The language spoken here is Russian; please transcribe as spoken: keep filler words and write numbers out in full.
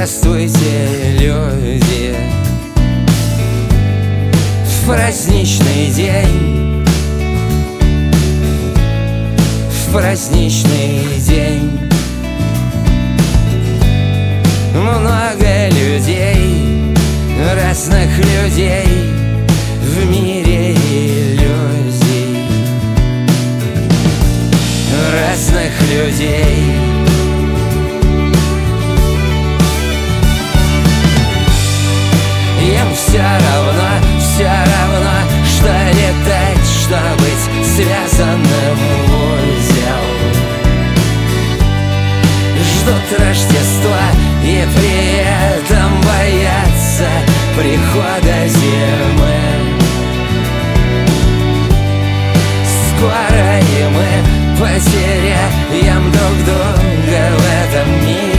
Здравствуйте, люди, в праздничный день, в праздничный день много людей, разных людей в мире иллюзий, разных людей. Им все равно, все равно, что летать, что быть связанным в узел. Ждут Рождества и при этом боятся прихода зимы. Скоро и мы потеряем друг друга в этом мире.